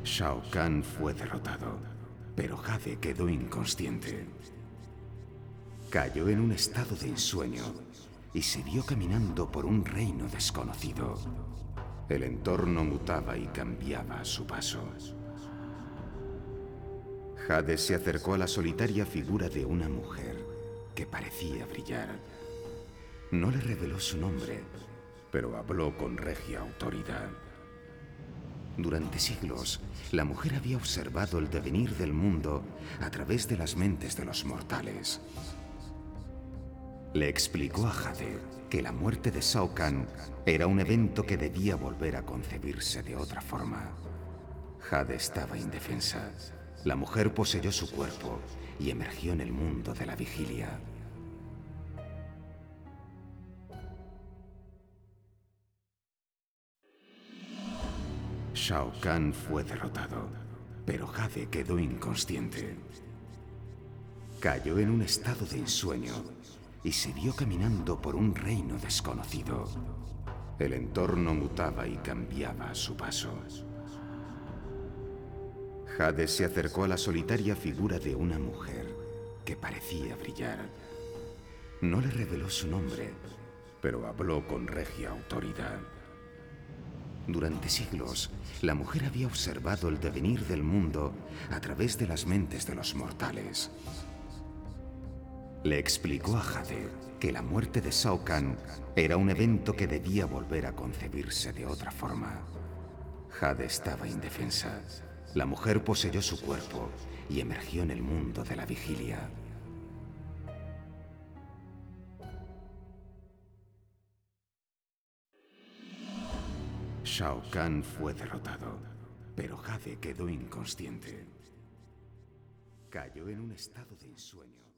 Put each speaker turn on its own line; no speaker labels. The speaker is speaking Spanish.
Shao Kahn fue derrotado, pero Jade quedó inconsciente. Cayó en un estado de ensueño y se vio caminando por un reino desconocido. El entorno mutaba y cambiaba a su paso. Jade se acercó a la solitaria figura de una mujer que parecía brillar. No le reveló su nombre, pero habló con regia autoridad. Durante siglos, la mujer había observado el devenir del mundo a través de las mentes de los mortales. Le explicó a Jade que la muerte de Shao Kahn era un evento que debía volver a concebirse de otra forma. Jade estaba indefensa. La mujer poseyó su cuerpo y emergió en el mundo de la vigilia. Shao Kahn fue derrotado, pero Jade quedó inconsciente. Cayó en un estado de ensueño y se vio caminando por un reino desconocido. El entorno mutaba y cambiaba a su paso. Jade se acercó a la solitaria figura de una mujer que parecía brillar. No le reveló su nombre, pero habló con regia autoridad. Durante siglos, la mujer había observado el devenir del mundo a través de las mentes de los mortales. Le explicó a Jade que la muerte de Shao Kahn era un evento que debía volver a concebirse de otra forma. Jade estaba indefensa. La mujer poseyó su cuerpo y emergió en el mundo de la vigilia. Shao Kahn fue derrotado, pero Jade quedó inconsciente. Cayó en un estado de ensueño.